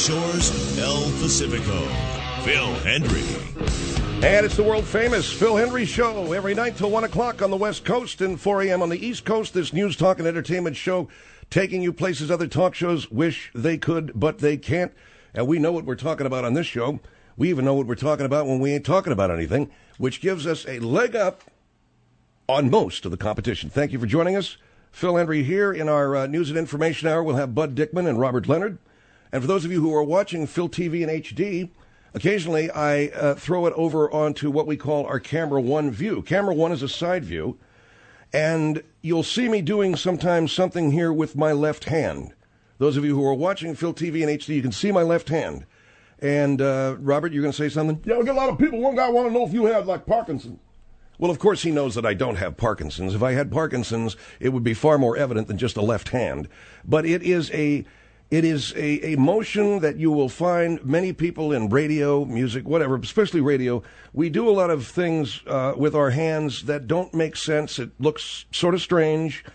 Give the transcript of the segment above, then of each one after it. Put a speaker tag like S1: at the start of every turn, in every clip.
S1: shores El Pacifico. Phil Hendrie.
S2: And it's the world-famous Phil Hendrie Show every night till 1 o'clock on the West Coast and 4 a.m. on the East Coast. This news, talk, and entertainment show taking you places other talk shows wish they could, but they can't. And we know what we're talking about on this show. We even know what we're talking about when we ain't talking about anything, which gives us a leg up on most of the competition. Thank you for joining us. Phil Hendrie here in our News and Information Hour. We'll have Bud Dickman and Robert Leonard. And for those of you who are watching Phil TV in HD, occasionally I throw it over onto what we call our Camera One view. Camera One is a side view, and you'll see me doing sometimes something here with my left hand. Those of you who are watching Phil TV in HD, you can see my left hand. And, Robert, you're going to say something?
S3: Yeah, we get a lot of people. One guy want to know if you have, like, Parkinson's.
S2: Well, of course he knows that I don't have Parkinson's. If I had Parkinson's, it would be far more evident than just a left hand. But it is a motion that you will find many people in radio, music, whatever, especially radio. We do a lot of things with our hands that don't make sense. It looks sort of strange.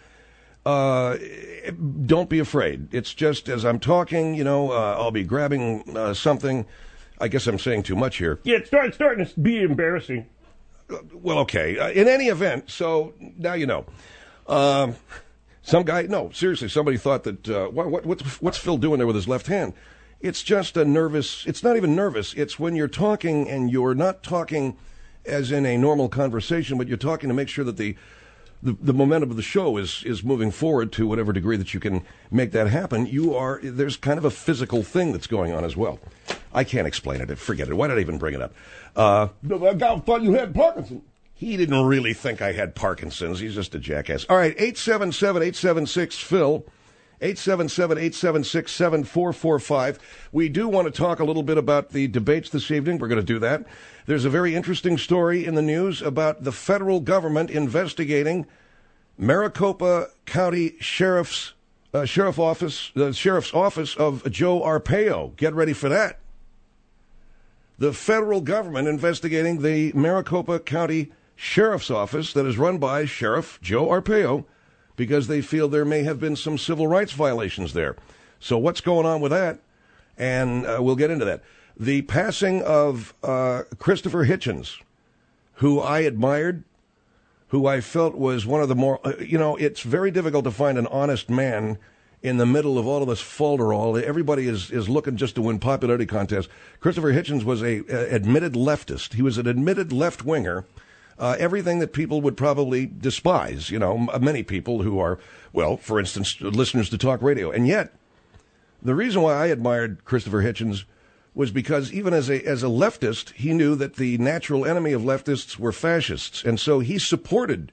S2: Don't be afraid. It's just as I'm talking, I'll be grabbing something. I guess I'm saying too much here.
S3: Yeah, it's starting to be embarrassing.
S2: Well, okay. In any event, so now you know. Some guy, no, seriously, somebody thought that, what's Phil doing there with his left hand? It's just it's not even nervous. It's when you're talking and you're not talking as in a normal conversation, but you're talking to make sure that the momentum of the show is moving forward to whatever degree that you can make that happen. There's kind of a physical thing that's going on as well. I can't explain it. Forget it. Why did I even bring it up?
S3: That guy thought you had Parkinson's.
S2: He didn't really think I had Parkinson's. He's just a jackass. All right, 877-876-PHIL, 877-876-7445. We do want to talk a little bit about the debates this evening. We're going to do that. There's a very interesting story in the news about the federal government investigating Maricopa County Sheriff's Office, the Sheriff's Office of Joe Arpaio. Get ready for that. The federal government investigating the Maricopa County Sheriff's Office that is run by Sheriff Joe Arpaio because they feel there may have been some civil rights violations there. So what's going on with that? And we'll get into that. The passing of Christopher Hitchens, who I admired, who I felt was one of the more, it's very difficult to find an honest man in the middle of all of this falderall. Everybody is looking just to win popularity contests. Christopher Hitchens was a admitted leftist. He was an admitted left-winger. Everything that people would probably despise, many people who are, well, for instance, listeners to talk radio. And yet, the reason why I admired Christopher Hitchens was because even as a leftist, he knew that the natural enemy of leftists were fascists. And so he supported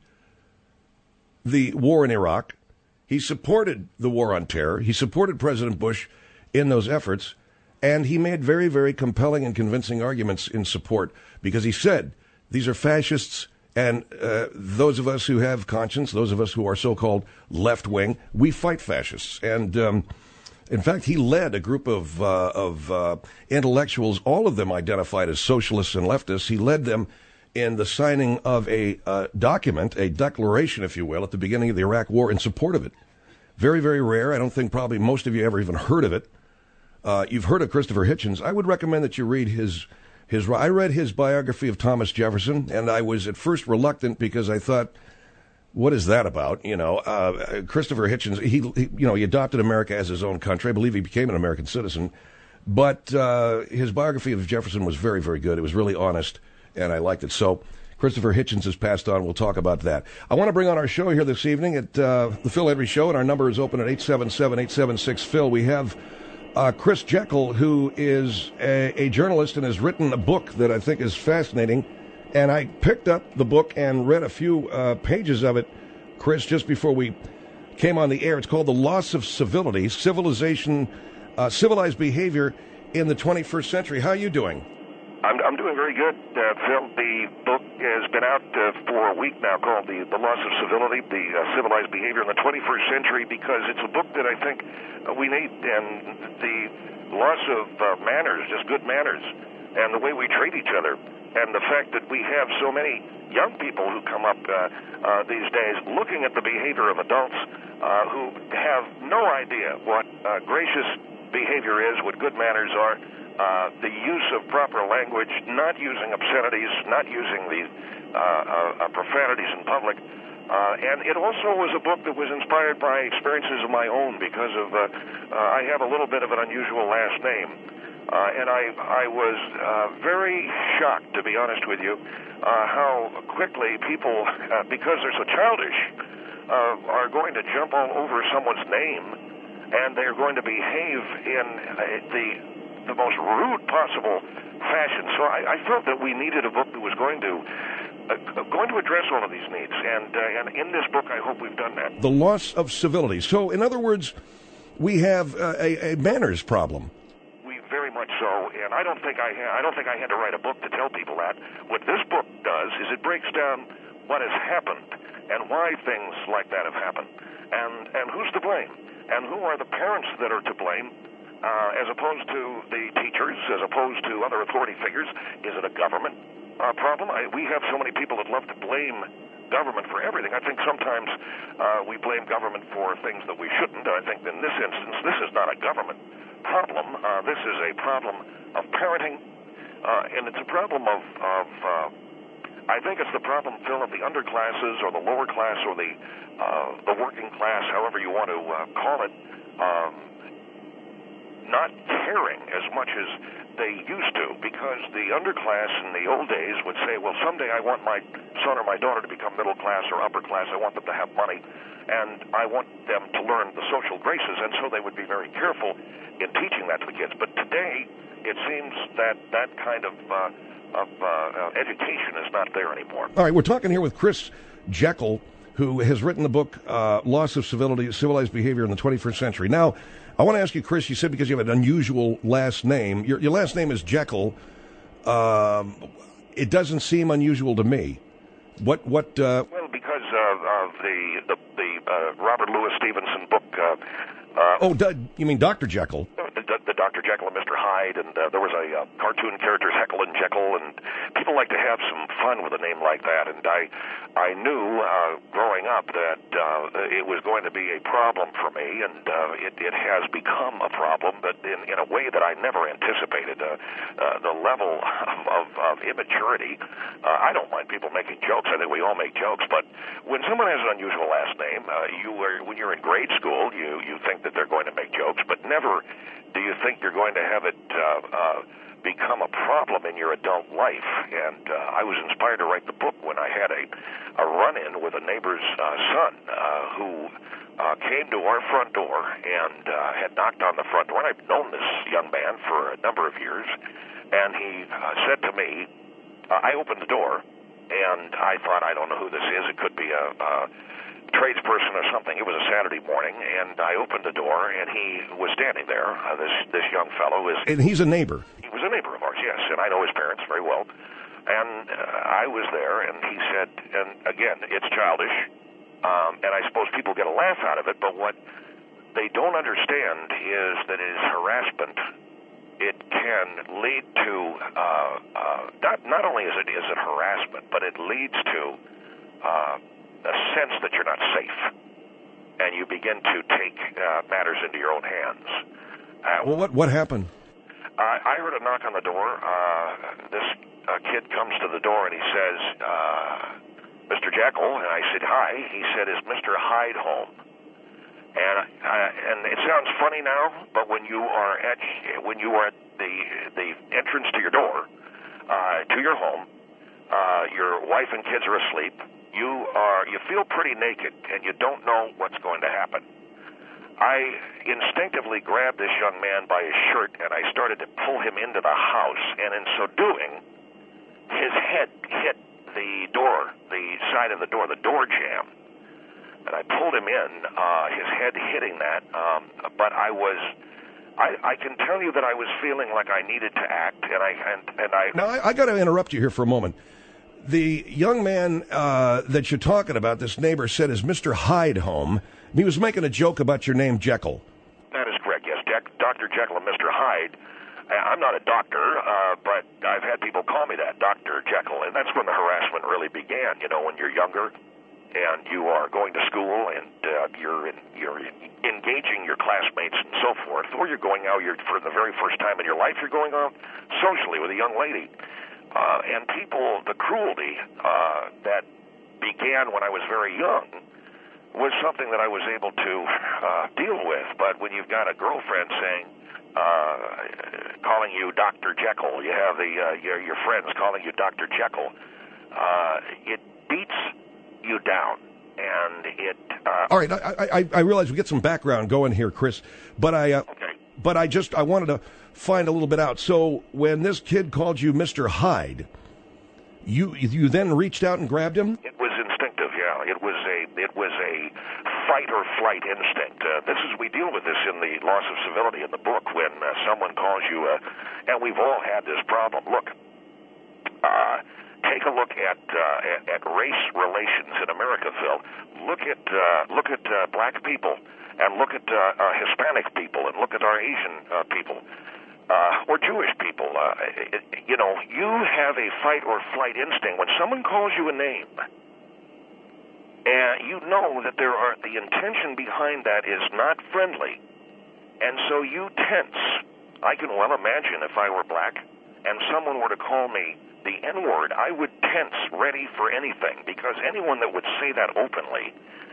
S2: the war in Iraq. He supported the war on terror. He supported President Bush in those efforts. And he made very, very compelling and convincing arguments in support because he said, these are fascists, and those of us who have conscience, those of us who are so-called left-wing, we fight fascists. And in fact, he led a group of intellectuals, all of them identified as socialists and leftists. He led them in the signing of a document, a declaration, if you will, at the beginning of the Iraq War in support of it. Very, very rare. I don't think probably most of you ever even heard of it. You've heard of Christopher Hitchens. I would recommend that you read I read his biography of Thomas Jefferson, and I was at first reluctant because I thought, what is that about? Christopher Hitchens, he adopted America as his own country. I believe he became an American citizen. But his biography of Jefferson was very, very good. It was really honest, and I liked it. So Christopher Hitchens has passed on. We'll talk about that. I want to bring on our show here this evening at the Phil Hendrie Show, and our number is open at 877-876-PHIL. We have Chris Jekyll, who is a journalist and has written a book that I think is fascinating. And I picked up the book and read a few pages of it, Chris, just before we came on the air. It's called The Loss of Civility, Civilized Behavior in the 21st Century. How are you doing?
S4: I'm doing very good, Phil. The book has been out for a week now, called The Loss of Civility, the Civilized Behavior in the 21st Century, because it's a book that I think we need, and the loss of manners, just good manners, and the way we treat each other, and the fact that we have so many young people who come up these days looking at the behavior of adults who have no idea what gracious behavior is, what good manners are, the use of proper language, not using obscenities, not using the profanities in public. And it also was a book that was inspired by experiences of my own because of I have a little bit of an unusual last name. And I was very shocked, to be honest with you, how quickly people, because they're so childish, are going to jump all over someone's name, and they're going to behave in the most rude possible fashion. So I felt that we needed a book that was going to address all of these needs, and in this book, I hope we've done that.
S2: The loss of civility. So, in other words, we have a manners problem.
S4: Very much so, and I don't think I had to write a book to tell people that. What this book does is it breaks down what has happened and why things like that have happened, and who's to blame, and who are the parents that are to blame, as opposed to the teachers, as opposed to other authority figures. Is it a government problem? We have so many people that love to blame government for everything. I think sometimes we blame government for things that we shouldn't. I think in this instance, this is not a government problem. This is a problem of parenting, and it's a problem of I think it's the problem, Phil, of the underclasses or the lower class or the working class, however you want to call it, not caring as much as they used to, because the underclass in the old days would say, well, someday I want my son or my daughter to become middle class or upper class. I want them to have money, and I want them to learn the social graces, and so they would be very careful in teaching that to the kids. But today, it seems that that kind of education is not there anymore.
S2: All right, we're talking here with Chris Jekyll, who has written the book Loss of Civility, Civilized Behavior in the 21st Century. Now, I want to ask you, Chris, you said because you have an unusual last name. Your last name is Jekyll. It doesn't seem unusual to me. Well,
S4: because of the Robert Louis Stevenson book.
S2: You mean Dr. Jekyll?
S4: The Dr. Jekyll and Mr. Hyde, and there was a cartoon character, Heckle and Jekyll, and people like to have some fun with a name like that. And I knew growing up that it was going to be a problem for me, and it has become a problem, but in a way that I never anticipated. The level of immaturity. I don't mind people making jokes. I think we all make jokes, but when someone has an unusual last name, when you're in grade school, you think that they're going to make jokes, but never do you think you're going to have it become a problem in your adult life. And I was inspired to write the book when I had a run-in with a neighbor's son who came to our front door and had knocked on the front door. And I've known this young man for a number of years, and he said to me, I opened the door, and I thought, I don't know who this is. It could be a tradesperson or something. It was a Saturday morning, and I opened the door, and he was standing there. This young fellow is...
S2: And he's a neighbor.
S4: He was a neighbor of ours, yes, and I know his parents very well. And I was there, and he said, and again, it's childish, and I suppose people get a laugh out of it, but what they don't understand is that it is harassment. It can lead to, not only is it harassment, but it leads to a sense that you're not safe, and you begin to take matters into your own hands.
S2: Well, what happened?
S4: I heard a knock on the door. This kid comes to the door, and he says, Mr. Jekyll, and I said, hi. He said, is Mr. Hyde home? And it sounds funny now, but when you are at the entrance to your door, to your home, your wife and kids are asleep. You feel pretty naked, and you don't know what's going to happen. I instinctively grabbed this young man by his shirt, and I started to pull him into the house, and in so doing, his head hit the door, the side of the door jamb. And I pulled him in, his head hitting that, but I can tell you that I was feeling like I needed to act, and I...
S2: Now, I got to interrupt you here for a moment. The young man that you're talking about, this neighbor, said, is Mr. Hyde home? And he was making a joke about your name, Jekyll.
S4: That is correct, yes. Dr. Jekyll and Mr. Hyde. I'm not a doctor, but I've had people call me that, Dr. Jekyll, and that's when the harassment really began, when you're younger and you are going to school and you're engaging your classmates and so forth. sweetheart, or you're going out, you're for the very first time in your life, you're going out socially with a young lady. And people, the cruelty that began when I was very young was something that I was able to deal with. But when you've got a girlfriend saying, calling you Dr. Jekyll, you have your friends calling you Dr. Jekyll, it beats you down. And it.
S2: All right, I realize we get some background going here, Chris, but I wanted to find a little bit out. So when this kid called you Mr. Hyde, you then reached out and grabbed him?
S4: It was instinctive, yeah. It was a fight or flight instinct. We deal with this in the Loss of Civility in the book when someone calls you, and we've all had this problem. Look. Take a look at race relations in America, Phil. Look at black people, and look at Hispanic people, and look at our Asian people, or Jewish people. You have a fight or flight instinct when someone calls you a name, and you know that the intention behind that is not friendly, and so you tense. I can well imagine if I were black and someone were to call me the N-word, I would tense, ready for anything, because anyone that would say that openly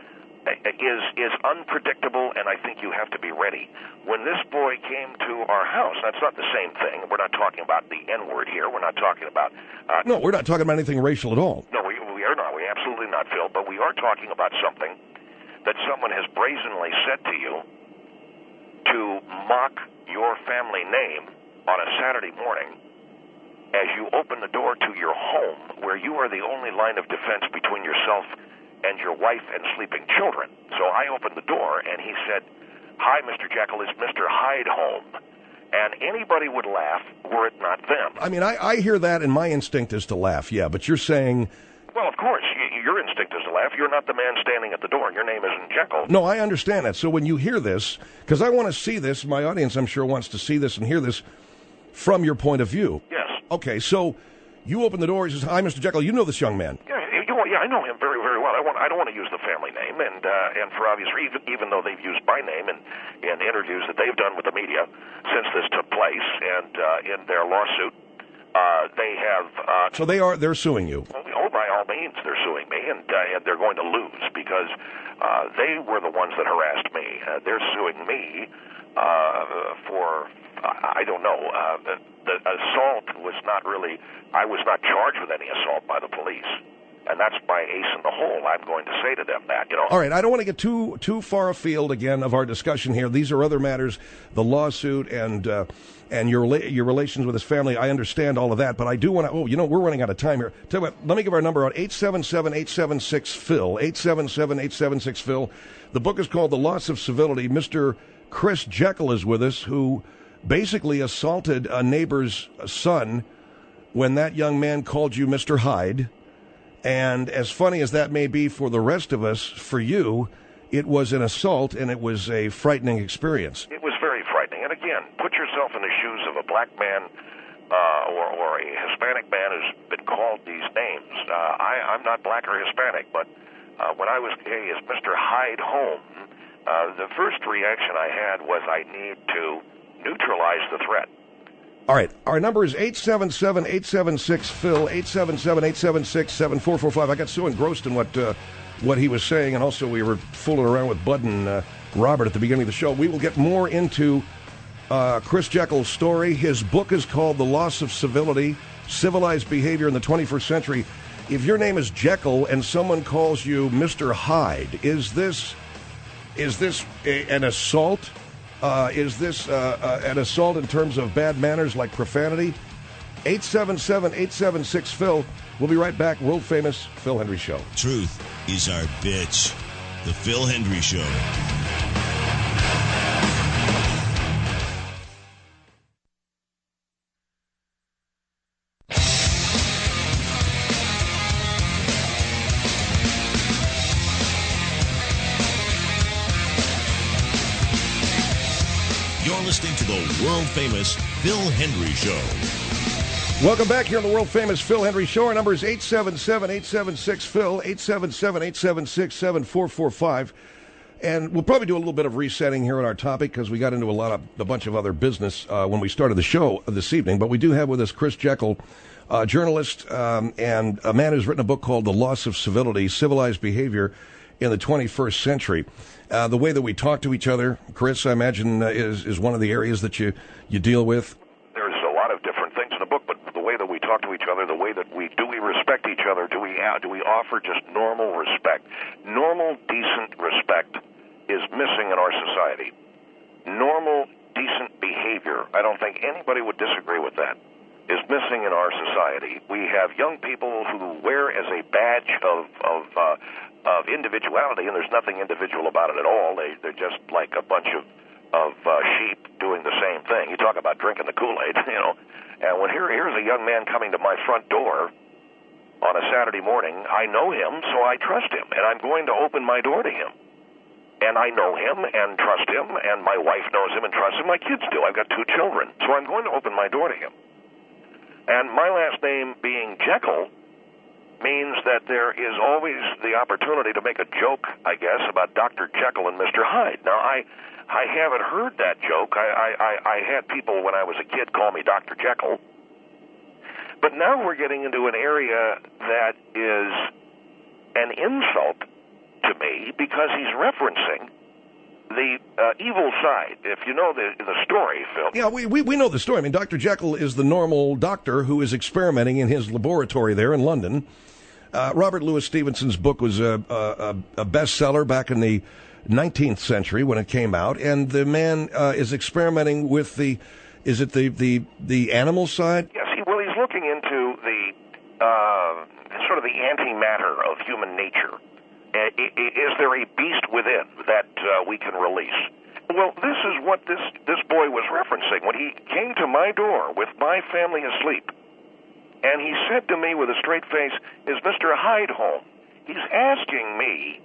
S4: is unpredictable, and I think you have to be ready. When this boy came to our house, that's not the same thing. We're not talking about the N-word here. We're not talking about...
S2: No, we're not talking about anything racial at all.
S4: No, we are not. We absolutely not, Phil. But we are talking about something that someone has brazenly said to you to mock your family name on a Saturday morning as you open the door to your home, where you are the only line of defense between yourself and your wife and sleeping children. So I opened the door, and he said, "Hi, Mr. Jekyll, is Mr. Hyde home?" And anybody would laugh were it not them.
S2: I mean, I hear that, and my instinct is to laugh, yeah, but you're saying...
S4: Well, of course, your instinct is to laugh. You're not the man standing at the door. Your name isn't Jekyll.
S2: No, I understand that. So when you hear this, because I want to see this, my audience, I'm sure, wants to see this and hear this from your point of view.
S4: Yes.
S2: Okay, so you open the door. He says, "Hi, Mr. Jekyll." You know this young man.
S4: Yeah, I know him very, very well. I don't want to use the family name, and for obvious reasons, even though they've used my name in interviews that they've done with the media since this took place, and in their lawsuit, they have.
S2: So they're suing you.
S4: Oh, by all means, they're suing me, and they're going to lose because they were the ones that harassed me. They're suing me for. I don't know. The assault was not really... I was not charged with any assault by the police. And that's my ace in the hole. I'm going to say to them that,
S2: All right, I don't want to get too far afield again of our discussion here. These are other matters, the lawsuit and your relations with his family. I understand all of that, but I do want to... we're running out of time here. Tell you what, let me give our number out, 877-876-PHIL, 877-876-PHIL. The book is called The Loss of Civility. Mr. Chris Jekyll is with us, who basically assaulted a neighbor's son when that young man called you Mr. Hyde. And as funny as that may be for the rest of us, for you, it was an assault, and it was a frightening experience.
S4: It was very frightening. And again, put yourself in the shoes of a black man or a Hispanic man who's been called these names. I'm not black or Hispanic, but when I was, "Hey, is Mr. Hyde home?" The first reaction I had was I need to neutralize the threat.
S2: All right. Our number is 877-876-PHIL, 877-876-7445. I got so engrossed in what he was saying, and also we were fooling around with Bud and Robert at the beginning of the show. We will get more into Chris Jekyll's story. His book is called The Loss of Civility, Civilized Behavior in the 21st Century. If your name is Jekyll and someone calls you Mr. Hyde, is this an assault? Is this an assault in terms of bad manners like profanity? 877-876-PHIL. We'll be right back. World famous Phil Hendrie Show.
S1: Truth is our bitch. The Phil Hendrie Show. Listening to the world-famous Phil Hendrie Show.
S2: Welcome back here on the world-famous Phil Hendrie Show. Our number is 877-876-PHIL, 877-876-7445. And we'll probably do a little bit of resetting here on our topic because we got into a bunch of other business when we started the show this evening. But we do have with us Chris Jekyll, journalist and a man who's written a book called The Loss of Civility, Civilized Behavior in the 21st Century. The way that we talk to each other, Chris, I imagine, is one of the areas that you deal with.
S4: There's a lot of different things in the book, but the way that we talk to each other, the way that we respect each other, do we offer just normal respect? Normal, decent respect is missing in our society. Normal, decent behavior, I don't think anybody would disagree with that, is missing in our society. We have young people who wear as a badge of individuality, and there's nothing individual about it at all. They're just like a bunch of sheep doing the same thing. You talk about drinking the Kool-Aid, you know. And when here's a young man coming to my front door on a Saturday morning, I know him, so I trust him, and I'm going to open my door to him. And I know him and trust him, and my wife knows him and trusts him. My kids do. I've got 2 children, so I'm going to open my door to him. And my last name being Jekyll means that there is always the opportunity to make a joke, I guess, about Dr. Jekyll and Mr. Hyde. Now, I haven't heard that joke. I had people when I was a kid call me Dr. Jekyll. But now we're getting into an area that is an insult to me because he's referencing the evil side. If you know the story, Phil.
S2: Yeah, we know the story. I mean, Dr. Jekyll is the normal doctor who is experimenting in his laboratory there in London. Robert Louis Stevenson's book was a bestseller back in the 19th century when it came out, and the man is experimenting with the animal side?
S4: Yes, he's looking into the sort of the antimatter of human nature. Is there a beast within that we can release? Well, this is what this boy was referencing when he came to my door with my family asleep. And he said to me with a straight face, "Is Mr. Hyde home?" He's asking me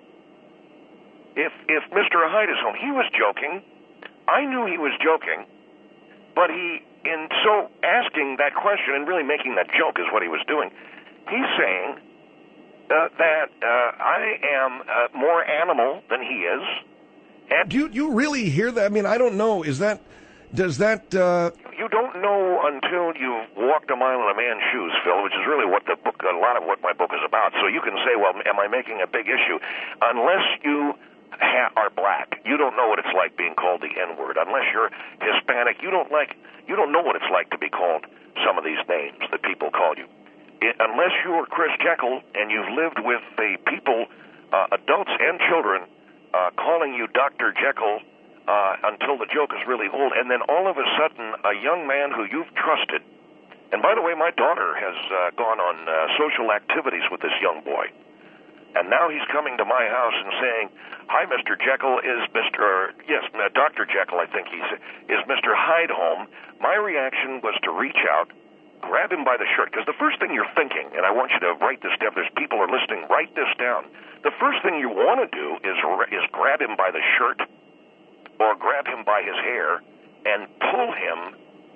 S4: if Mr. Hyde is home. He was joking. I knew he was joking. But in so asking that question and really making that joke is what he was doing, he's saying that I am more animal than he is. And
S2: do you really hear that? I mean, I don't know. Does that...
S4: You don't know until you've walked a mile in a man's shoes, Phil, which is really what a lot of what my book is about. So you can say, well, am I making a big issue? Unless you are black, you don't know what it's like being called the N-word. Unless you're Hispanic, you don't know what it's like to be called some of these names that people call you. Unless you're Chris Jekyll and you've lived with the people, adults and children, calling you Dr. Jekyll until the joke is really old, and then all of a sudden a young man who you've trusted, and by the way, my daughter has gone on social activities with this young boy, and now he's coming to my house and saying, "Hi, Mr. Jekyll, Dr. Jekyll, I think is Mr. Hyde home?" My reaction was to reach out, grab him by the shirt, because the first thing you're thinking, and I want you to write this down, there's people are listening, write this down. The first thing you want to do is grab him by the shirt or grab him by his hair and pull him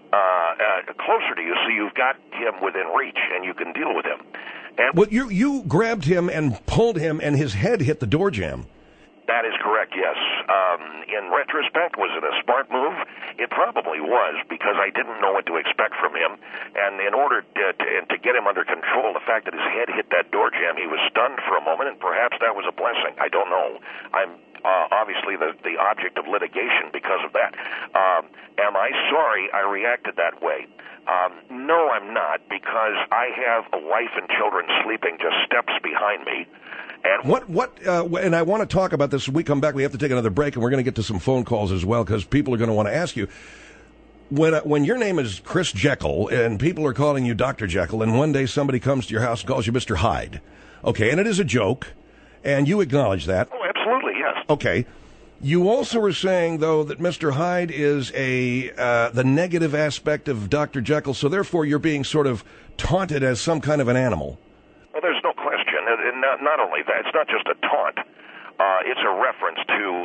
S4: closer to you so you've got him within reach and you can deal with him. And
S2: well, you grabbed him and pulled him and his head hit the door jamb.
S4: That is correct, yes. In retrospect, was it a smart move? It probably was, because I didn't know what to expect from him. And in order to get him under control, the fact that his head hit that door jamb, he was stunned for a moment, and perhaps that was a blessing. I don't know. I'm obviously the object of litigation because of that. Am I sorry I reacted that way? No, I'm not, because I have a wife and children sleeping just steps behind me. And
S2: and I want to talk about this when we come back. We have to take another break, and we're going to get to some phone calls as well, because people are going to want to ask you. When your name is Chris Jekyll, and people are calling you Dr. Jekyll, and one day somebody comes to your house and calls you Mr. Hyde, okay, and it is a joke, and you acknowledge that.
S4: Oh, absolutely, yes.
S2: Okay. You also were saying, though, that Mr. Hyde is the negative aspect of Dr. Jekyll, so therefore you're being sort of taunted as some kind of an animal.
S4: Well, there's no question. And not only that, it's not just a taunt. It's a reference to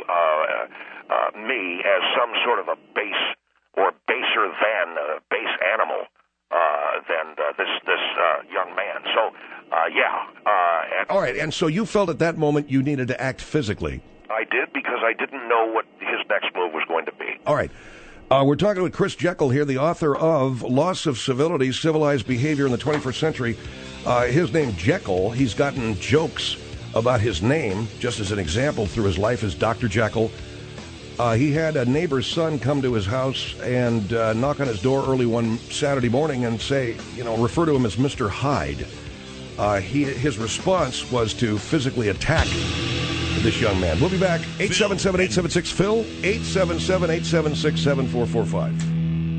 S4: me as some sort of a base or baser than base animal than this young man. So, yeah.
S2: All right, and so you felt at that moment you needed to act physically.
S4: I did because I didn't know what his next move was going to be.
S2: All right. We're talking with Chris Jekyll here, the author of Loss of Civility, Civilized Behavior in the 21st Century. His name, Jekyll, he's gotten jokes about his name, just as an example, through his life as Dr. Jekyll. He had a neighbor's son come to his house and knock on his door early one Saturday morning and say, refer to him as Mr. Hyde. His response was to physically attack this young man. We'll be back. 877-876-PHIL, 877-876-7445.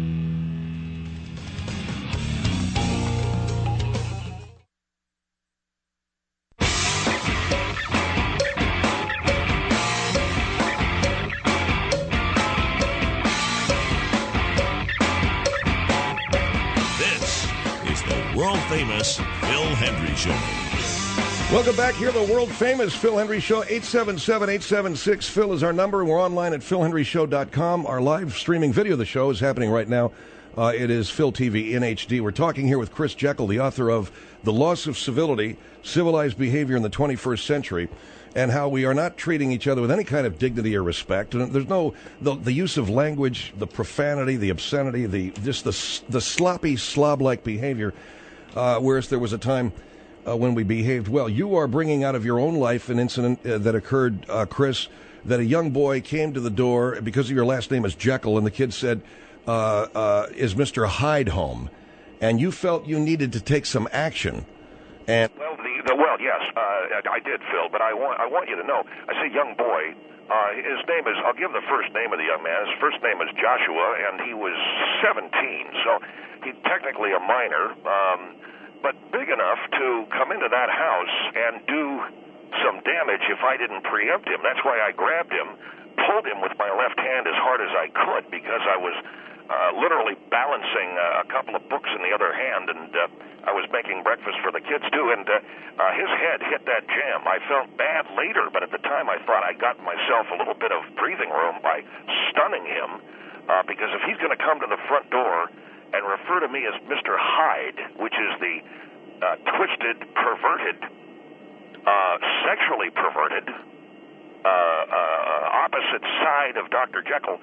S1: World-famous Phil Hendrie Show.
S2: Welcome back here, the world-famous Phil Hendrie Show. 877-876-PHIL is our number. We're online at philhendrieshow.com. Our live streaming video of the show is happening right now. It is Phil TV in HD. We're talking here with Chris Jekyll, the author of The Loss of Civility, Civilized Behavior in the 21st Century, and how we are not treating each other with any kind of dignity or respect. And there's no the use of language, the profanity, the obscenity, the sloppy, slob-like behavior. Whereas there was a time when we behaved well. You are bringing out of your own life an incident that occurred, Chris, that a young boy came to the door because of your last name is Jekyll, and the kid said, is Mr. Hyde home? And you felt you needed to take some action. And
S4: Well, yes, I did, Phil, but I want you to know, I say young boy. His name is, I'll give the first name of the young man. His first name is Joshua, and he was 17, so he's technically a minor, but big enough to come into that house and do some damage if I didn't preempt him. That's why I grabbed him, pulled him with my left hand as hard as I could, because I was literally balancing a couple of books in the other hand, and I was making breakfast for the kids too, and his head hit that jam. I felt bad later, but at the time I thought I got myself a little bit of breathing room by stunning him, because if he's going to come to the front door and refer to me as Mr. Hyde, which is the twisted, perverted, sexually perverted, opposite side of Dr. Jekyll,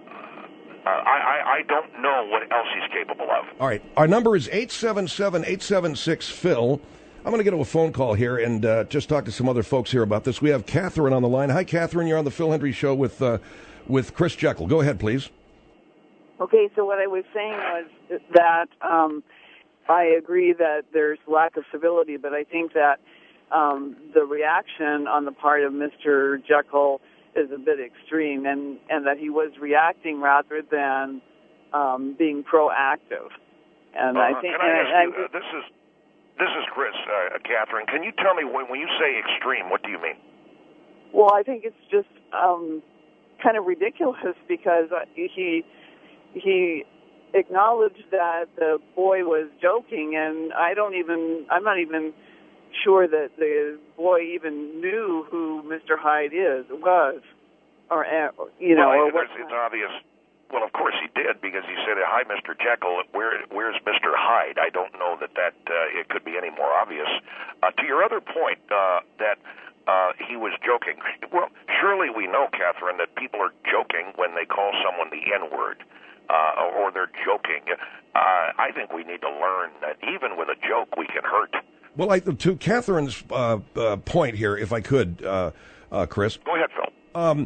S4: I don't know what else he's capable of.
S2: All right. Our number is 877-876-PHIL. I'm going to get to a phone call here and just talk to some other folks here about this. We have Catherine on the line. Hi, Catherine. You're on the Phil Hendrie Show with Chris Jekyll. Go ahead, please.
S5: Okay, so what I was saying was that I agree that there's lack of civility, but I think that the reaction on the part of Mr. Jekyll is a bit extreme, and that he was reacting rather than being proactive. And I think,
S4: can I ask you, this is Chris, Catherine. Can you tell me when you say extreme, what do you mean?
S5: Well, I think it's just kind of ridiculous because he acknowledged that the boy was joking, and I'm not even sure that the boy even knew who Mr. Hyde was, or
S4: it's obvious. Well, of course he did, because he said, "Hi, Mr. Jekyll. Where's Mr. Hyde?" I don't know that it could be any more obvious. To your other point, that he was joking. Well, surely we know, Catherine, that people are joking when they call someone the N-word. Or they're joking. I think we need to learn that even with a joke, we can hurt.
S2: Well, to Catherine's point here, if I could, Chris.
S4: Go ahead, Phil.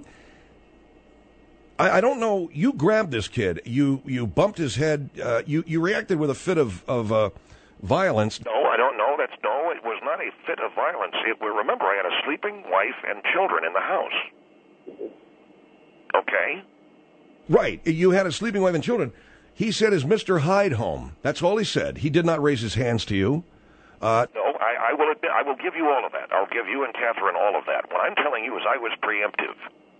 S2: I don't know. You grabbed this kid. You bumped his head. You reacted with a fit of violence.
S4: No, I don't know. It was not a fit of violence. Remember, I had a sleeping wife and children in the house. Okay?
S2: Right. You had a sleeping wife and children. He said, "Is Mr. Hyde home?" That's all he said. He did not raise his hands to you.
S4: No, I will admit, I will give you all of that. I'll give you and Catherine all of that. What I'm telling you is I was preemptive.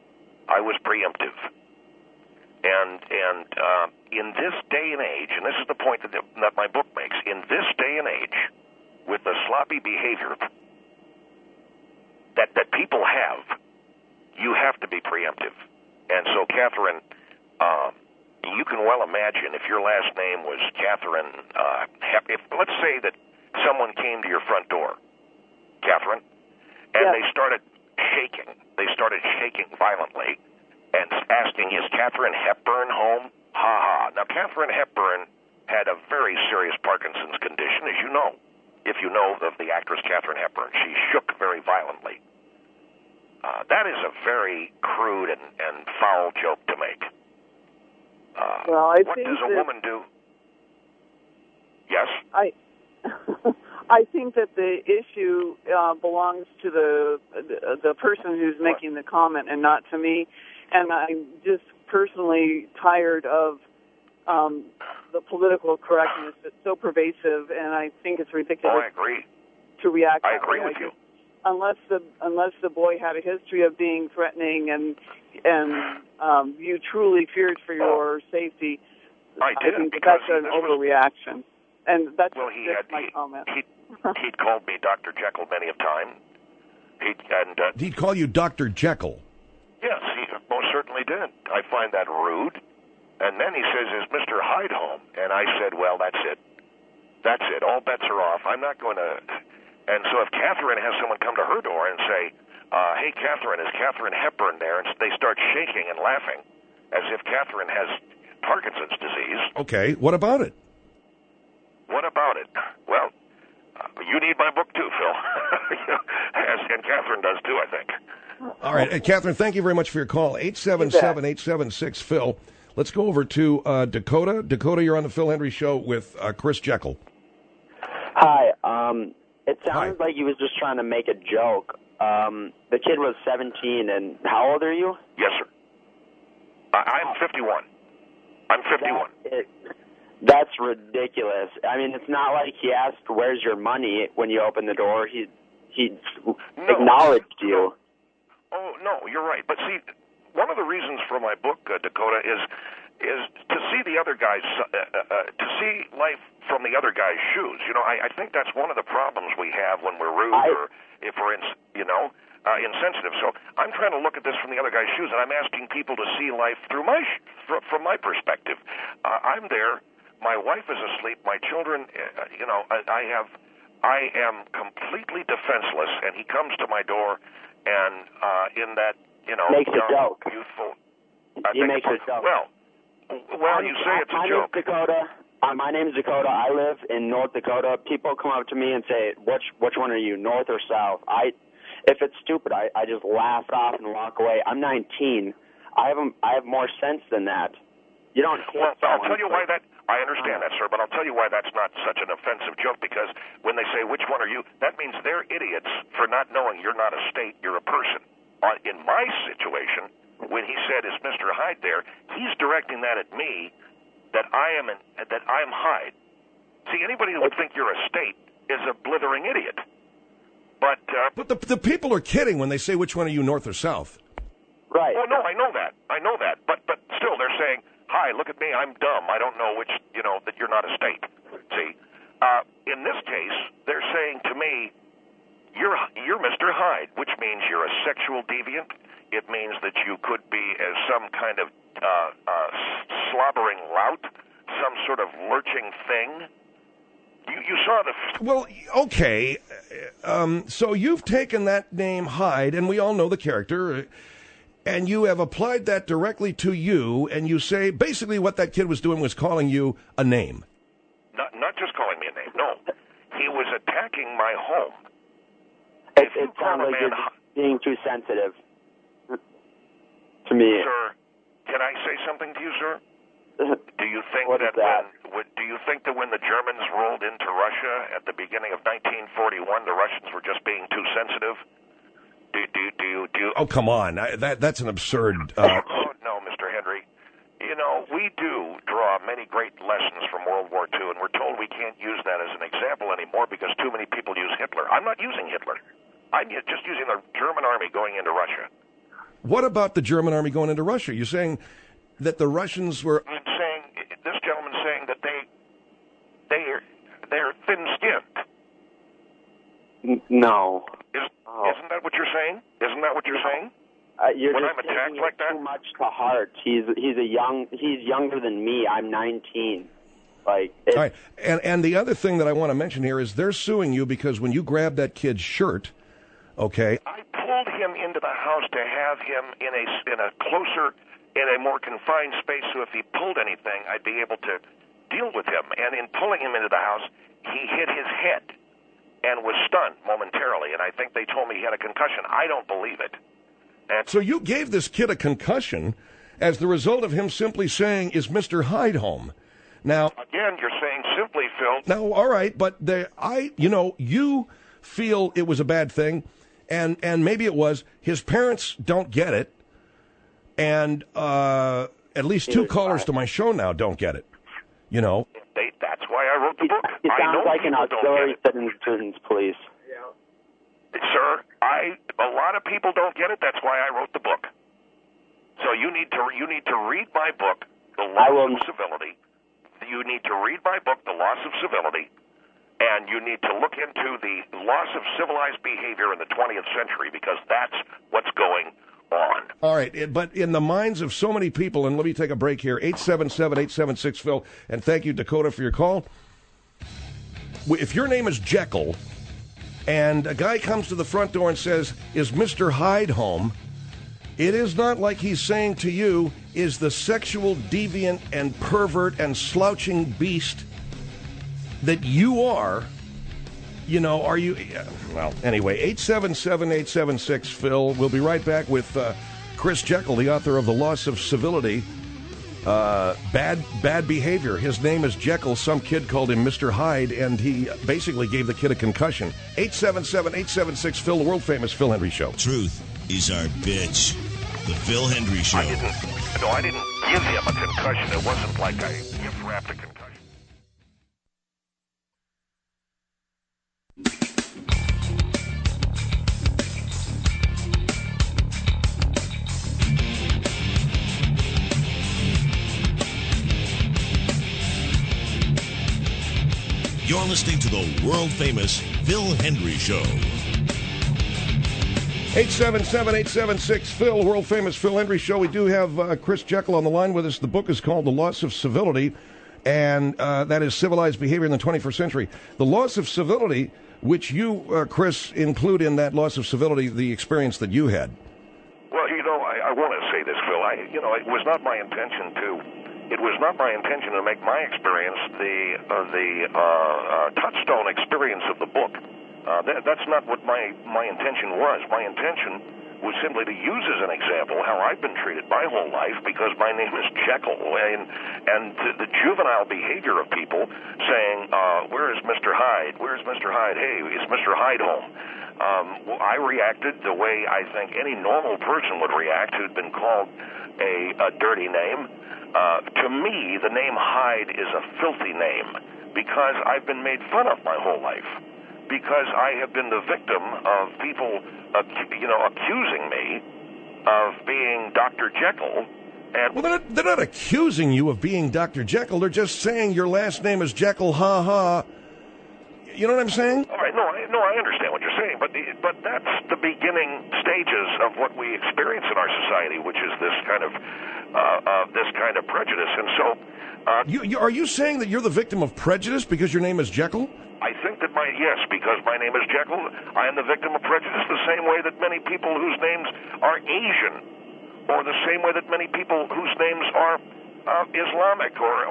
S4: And in this day and age, and this is the point that my book makes, in this day and age, with the sloppy behavior that people have, you have to be preemptive. And so, Catherine, you can well imagine if your last name was Catherine, let's say that someone came to your front door, Catherine, and they started shaking. They started shaking violently and asking, "Is Katharine Hepburn home?" Ha ha. Now, Katharine Hepburn had a very serious Parkinson's condition, as you know. If you know of the actress Katharine Hepburn, she shook very violently. That is a very crude and foul joke to make.
S5: Well,
S4: what does a woman do? Yes?
S5: I think that the issue belongs to the person who's making the comment and not to me. And I'm just personally tired of the political correctness that's so pervasive, and I think it's ridiculous.
S4: Oh, I agree.
S5: To react.
S4: I agree with you.
S5: Unless the boy had a history of being threatening and you truly feared for your safety,
S4: I
S5: think that's an overreaction. And that's just my comment.
S4: He'd called me Dr. Jekyll many a time.
S2: He'd call you Dr. Jekyll.
S4: Yes, he most certainly did. I find that rude. And then he says, "Is Mr. Hyde home?" And I said, "Well, that's it. That's it. All bets are off. I'm not going to..." And so if Katharine has someone come to her door and say, "Hey, Katharine, is Katharine Hepburn there?" And they start shaking and laughing as if Katharine has Parkinson's disease.
S2: Okay, what about it?
S4: What about it? Well, you need my book too, Phil. And Katharine does too, I think.
S2: All right, Katharine, thank you very much for your call. 877-876-PHIL. Let's go over to Dakota. Dakota, you're on the Phil Hendry Show with Chris Jekyll.
S6: Hi. It sounds like he was just trying to make a joke. The kid was 17, and how old are you?
S4: Yes, sir. I'm 51. I'm 51.
S6: That's ridiculous. I mean, it's not like he asked, "Where's your money?" when you opened the door. He acknowledged you.
S4: Oh, no, you're right. But see, one of the reasons for my book, Dakota, is to see the other guy's, to see life from the other guy's shoes. You know, I think that's one of the problems we have when we're rude or if we're, insensitive. So I'm trying to look at this from the other guy's shoes, and I'm asking people to see life through from my perspective. I'm there. My wife is asleep. My children, I am completely defenseless, and he comes to my door, and in that,
S6: makes a joke.
S4: Youthful.
S6: He makes a joke.
S4: Well, you say it's a joke.
S6: My name is Dakota. I live in North Dakota. People come up to me and say, "Which one are you, North or South?" If it's stupid, I just laugh it off and walk away. I'm 19. I have more sense than that. You don't.
S4: Well, I'll tell you why that. I understand that, sir, but I'll tell you why that's not such an offensive joke, because when they say, "Which one are you?" that means they're idiots for not knowing you're not a state, you're a person. In my situation, when he said, "Is Mr. Hyde there?" he's directing that at me, that I am Hyde. See, anybody who would think you're a state is a blithering idiot. But
S2: the people are kidding when they say, "Which one are you, North or South?"
S6: Right.
S4: Oh, no, I know that. But still, they're saying, "Hi, look at me, I'm dumb. I don't know which, that you're not a state." See? In this case, they're saying to me, you're Mr. Hyde, which means you're a sexual deviant. It means that you could be as some kind of slobbering lout, some sort of lurching thing. You saw the...
S2: Well, okay. So you've taken that name Hyde, and we all know the character, and you have applied that directly to you, and you say basically what that kid was doing was calling you a name.
S4: Not just calling me a name, no. He was attacking my home.
S6: It sounds like you're being too sensitive to me.
S4: Sir, can I say something to you, sir? Do you think that when the Germans rolled into Russia at the beginning of 1941, the Russians were just being too sensitive? Do you?
S2: Oh, come on! That's an absurd.
S4: Oh no, Mr. Hendry. We do draw many great lessons from World War II, and we're told we can't use that as an example anymore because too many people use Hitler. I'm not using Hitler. I'm just using the German army going into Russia.
S2: What about the German army going into Russia? You're saying that the Russians were...
S4: This gentleman's saying that they're thin-skinned.
S6: No.
S4: Isn't that what you're saying? Isn't that what you're saying?
S6: You're
S4: when
S6: just
S4: I'm attacked
S6: taking
S4: like
S6: it
S4: that?
S6: too much to heart. He's younger than me. I'm 19.
S2: All right. And the other thing that I want to mention here is they're suing you because when you grabbed that kid's shirt, okay...
S4: I pulled him him into the house to have him in a closer, in a more confined space, so if he pulled anything, I'd be able to deal with him. And in pulling him into the house, he hit his head and was stunned momentarily, and I think they told me he had a concussion. I don't believe it. And
S2: so you gave this kid a concussion as the result of him simply saying, "Is Mr. Hyde home?" Now,
S4: again, you're saying simply, Phil.
S2: Now, all right, but you feel it was a bad thing, and maybe it was. His parents don't get it, and at least two callers to my show now don't get it. You know.
S4: That's why I wrote the book.
S6: It sounds like an auxiliary sentence, please.
S4: Sir, a lot of people don't get it. That's why I wrote the book. So you need to read my book, The Loss of Civility. You need to read my book, The Loss of Civility, and you need to look into the loss of civilized behavior in the 20th century, because that's what's going on.
S2: All right, but in the minds of so many people, and let me take a break here, 877-876-PHIL, and thank you, Dakota, for your call. If your name is Jekyll, and a guy comes to the front door and says, "Is Mr. Hyde home?" it is not like he's saying to you, "Is the sexual deviant and pervert and slouching beast that you are, are you..." Well, anyway, 877-876-PHIL. We'll be right back with Chris Jekyll, the author of The Loss of Civility. Bad behavior. His name is Jekyll. Some kid called him Mr. Hyde, and he basically gave the kid a concussion. 877-876-PHIL, the world-famous Phil Hendrie Show.
S1: Truth is our bitch. The Phil Hendrie Show.
S4: I didn't give him a concussion. It wasn't like I gift-wrapped a concussion.
S1: You're listening to the world-famous Phil Hendrie Show.
S2: 877-876-PHIL, world-famous Phil Hendrie Show. We do have Chris Jekyll on the line with us. The book is called The Loss of Civility, and that is civilized behavior in the 21st century. The loss of civility, which you, Chris, include in that loss of civility the experience that you had.
S4: Well, I want to say this, Phil. It was not my intention to... It was not my intention to make my experience the touchstone experience of the book. That's not what my intention was. My intention was simply to use as an example how I've been treated my whole life, because my name is Jekyll, and the juvenile behavior of people saying, "Where is Mr. Hyde? Where is Mr. Hyde? Hey, is Mr. Hyde home?" I reacted the way I think any normal person would react who'd been called a dirty name. To me, the name Hyde is a filthy name, because I've been made fun of my whole life, because I have been the victim of people, accusing me of being Dr. Jekyll. And
S2: well, they're not accusing you of being Dr. Jekyll. They're just saying your last name is Jekyll, ha. You know what I'm saying?
S4: All right, no, I understand what you're saying, but that's the beginning stages of what we experience in our society, which is this kind of prejudice. And so,
S2: are you saying that you're the victim of prejudice because your name is Jekyll?
S4: I think that yes, because my name is Jekyll, I am the victim of prejudice the same way that many people whose names are Asian, or the same way that many people whose names are Islamic or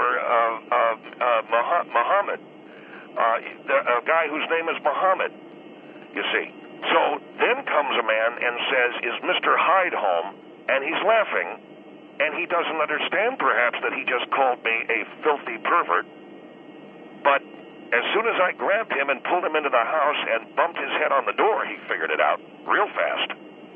S4: Muhammad. A guy whose name is Muhammad, you see. So then comes a man and says, "Is Mr. Hyde home?" And he's laughing, and he doesn't understand perhaps that he just called me a filthy pervert. But as soon as I grabbed him and pulled him into the house and bumped his head on the door, he figured it out real fast.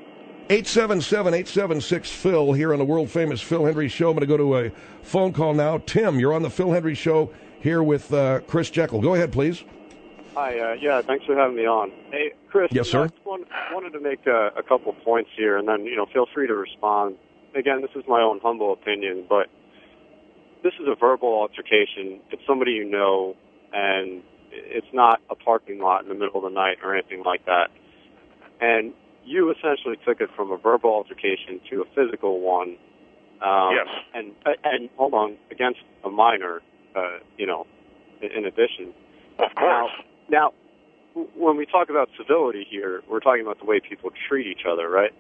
S2: 877-876-PHIL here on the world-famous Phil Hendrie Show. I'm going to go to a phone call now. Tim, you're on the Phil Hendrie Show here with Chris Jekyll. Go ahead, please.
S7: Hi, thanks for having me on. Hey, Chris.
S2: Yes, sir.
S7: I just wanted to make a couple points here, and then, feel free to respond. Again, this is my own humble opinion, but this is a verbal altercation. It's somebody you know, and it's not a parking lot in the middle of the night or anything like that. And you essentially took it from a verbal altercation to a physical one.
S4: Yes.
S7: And hold on, against a minor, in addition.
S4: Of course.
S7: Now, when we talk about civility here, we're talking about the way people treat each other, right?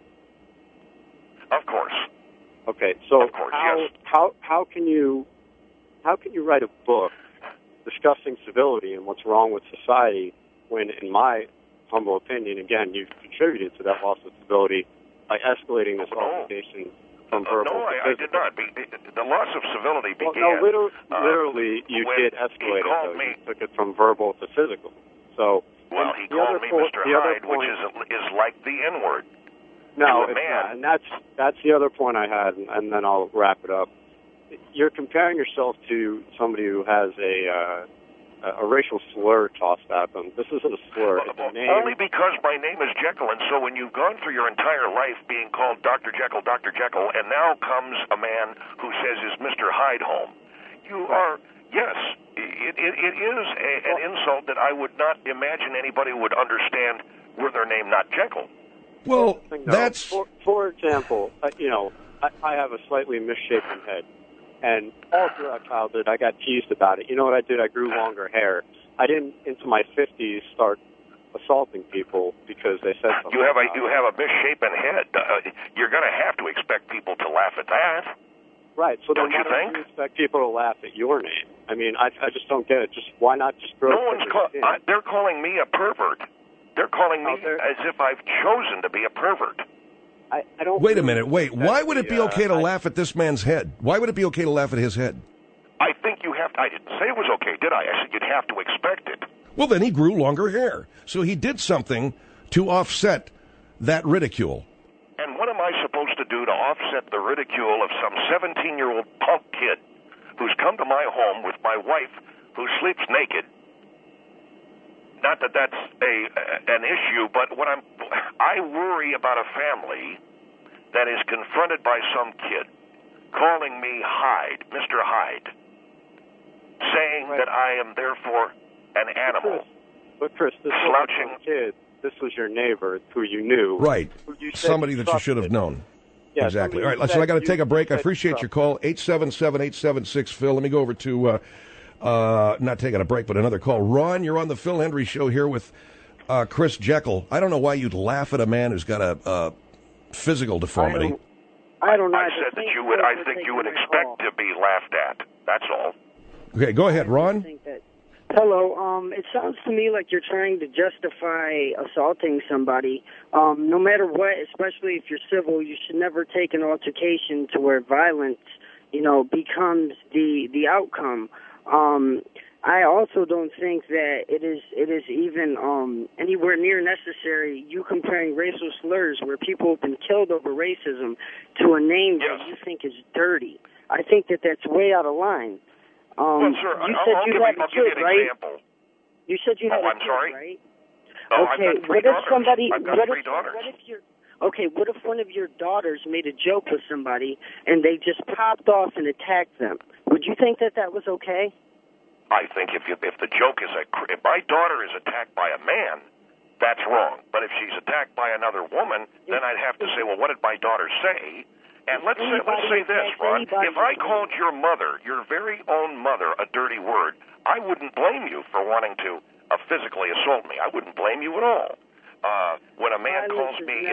S4: Of course.
S7: Okay, so
S4: Of course, yes.
S7: how can you write a book discussing civility and what's wrong with society when, in my humble opinion, again, you've contributed to that loss of civility by escalating this altercation from verbal
S4: No,
S7: to
S4: I did
S7: physical?
S4: not. The loss of civility
S7: Well,
S4: began...
S7: literally, you
S4: when
S7: did
S4: he
S7: escalate it,
S4: called
S7: though.
S4: me...
S7: You took it from verbal to physical. So,
S4: Well, he called me Mr. Hyde, which is like the N-word.
S7: No,
S4: to a
S7: it's
S4: man.
S7: not. And that's the other point I had, and then I'll wrap it up. You're comparing yourself to somebody who has a racial slur tossed at them. This isn't a slur. It's a name.
S4: Only because my name is Jekyll, and so when you've gone through your entire life being called Dr. Jekyll, and now comes a man who says is Mr. Hyde home, you are, yes, it is an insult that I would not imagine anybody would understand were their name not Jekyll.
S2: Well,
S7: No.
S2: that's...
S7: For example, I have a slightly misshapen head. And all throughout childhood, I got teased about it. You know what I did? I grew longer hair. I didn't, into my 50s, start assaulting people because they said something.
S4: You have a misshapen head. You're going to have to expect people to laugh at that.
S7: Right. So
S4: Don't
S7: then
S4: you
S7: why
S4: think?
S7: don't you expect people to laugh at your name? I mean, I just don't get it. Just why not just grow?
S4: No one's they're calling me a pervert. They're calling me as if I've chosen to be a pervert.
S7: I don't.
S2: Wait a minute. Wait. Why would it be okay to laugh at this man's head? Why would it be okay to laugh at his head?
S4: I think you have to. I didn't say it was okay, did I? I said you'd have to expect it.
S2: Well, then he grew longer hair. So he did something to offset that ridicule.
S4: And what am I supposed to do to offset the ridicule of some 17-year-old punk kid who's come to my home with my wife who sleeps naked? Not that that's an issue, but I worry about a family that is confronted by some kid calling me Hyde, Mr. Hyde, saying that I am therefore an animal.
S7: But Chris, this
S4: slouching
S7: kid, this was your neighbor who you knew.
S2: Right.
S7: You
S2: somebody that you should have known.
S7: Yeah,
S2: exactly. All right, listen, I got to take a break. I appreciate your call. 877-876-PHIL. Let me go over to, not taking a break, but another call. Ron, you're on the Phil Hendry Show here with Chris Jekyll. I don't know why you'd laugh at a man who's got a physical deformity.
S8: I don't know.
S4: I said that you would. I think you would expect to be laughed at. That's all.
S2: Okay, go ahead, Ron.
S8: Hello. It sounds to me like you're trying to justify assaulting somebody. No matter what, especially if you're civil, you should never take an altercation to where violence, becomes the outcome. I also don't think that it is even anywhere near necessary you comparing racial slurs where people have been killed over racism to a name that you think is dirty. I think that that's way out of line.
S4: Well, sir, I'll give you an example.
S8: You said you had a kid,
S4: sorry?
S8: right?
S4: Oh,
S8: okay,
S4: I've got three daughters. I've got three daughters.
S8: What if one of your daughters made a joke with somebody and they just popped off and attacked them? Would you think that was okay?
S4: I think if the joke is if my daughter is attacked by a man, that's wrong. But if she's attacked by another woman, then I'd have to say, well, what did my daughter say? And let's say this, Ron. If I called your mother, your very own mother, a dirty word, I wouldn't blame you for wanting to physically assault me. I wouldn't blame you at all. When a man calls me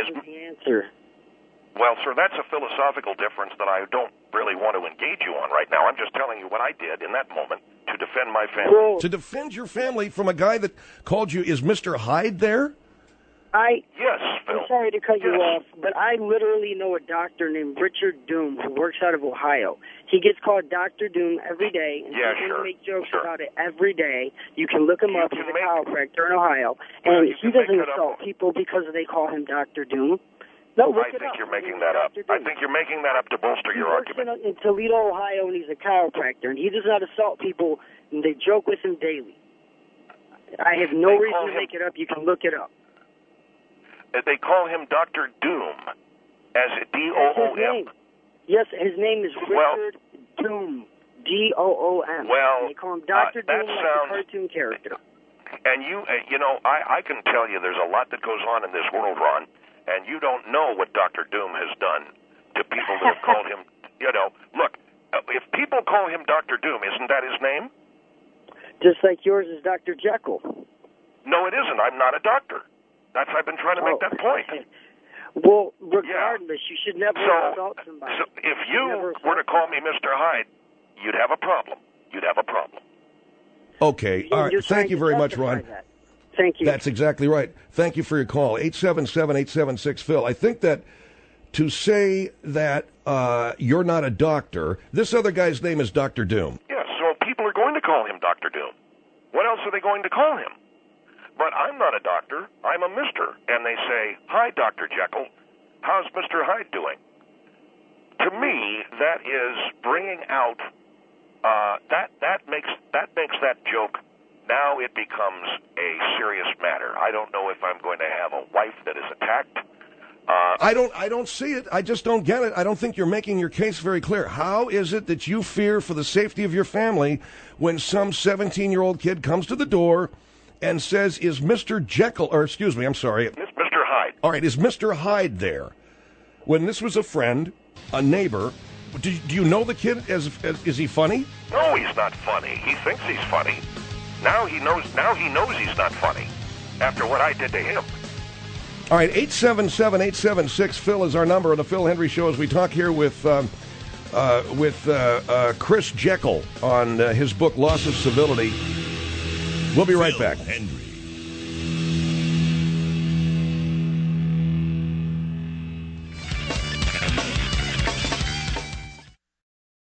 S4: well, sir, that's a philosophical difference that I don't really want to engage you on right now. I'm just telling you what I did in that moment to defend my family.
S2: To defend your family from a guy that called you, is Mr. Hyde there?
S4: Yes, Phil.
S8: I'm sorry to cut you off, but I literally know a doctor named Richard Doom who works out of Ohio. He gets called Dr. Doom every day, and he's going to make jokes about it every day. You can look him up. He's a chiropractor in Ohio, and he doesn't assault people because they call him Dr. Doom. No,
S4: I think you're making that up. I think you're making that up to bolster your argument.
S8: In Toledo, Ohio, and he's a chiropractor, and he does not assault people, and they joke with him daily. I have no reason to make it up. You can look it up.
S4: They call him Dr. Doom, as D-O-O-M.
S8: Yes, his name is Richard Doom, D-O-O-M.
S4: Well,
S8: they call him Dr. Doom like a cartoon character.
S4: And I can tell you there's a lot that goes on in this world, Ron, and you don't know what Dr. Doom has done to people that have called him, look, if people call him Dr. Doom, isn't that his name?
S8: Just like yours is Dr. Jekyll.
S4: No, it isn't. I'm not a doctor. I've been trying to make that point.
S8: Well, regardless, you should never assault somebody.
S4: So if you were to call me Mr. Hyde, you'd have a problem.
S2: Okay. All right. Thank you very much, Ron.
S8: Thank you.
S2: That's exactly right. Thank you for your call. 877-876-PHIL. I think that to say that you're not a doctor, this other guy's name is Dr. Doom.
S4: Yeah, so people are going to call him Dr. Doom. What else are they going to call him? But I'm not a doctor. I'm a Mr. And they say, "Hi, Dr. Jekyll. How's Mr. Hyde doing?" To me, that is bringing out that makes that joke. Now it becomes a serious matter. I don't know if I'm going to have a wife that is attacked.
S2: I don't see it. I just don't get it. I don't think you're making your case very clear. How is it that you fear for the safety of your family when some 17-year-old kid comes to the door and says, "Is Mr. Jekyll," or excuse me, I'm sorry.
S4: It's Mr. Hyde.
S2: All right, is Mr. Hyde there? When this was a friend, a neighbor, do you know the kid? Is he funny?
S4: No, he's not funny. He thinks he's funny. Now he knows he's not funny after what I did to him.
S2: All right, 877-876-PHIL is our number on the Phil Hendry Show as we talk here with Chris Jekyll on his book, Loss of Civility. We'll be right back.
S1: Hendry.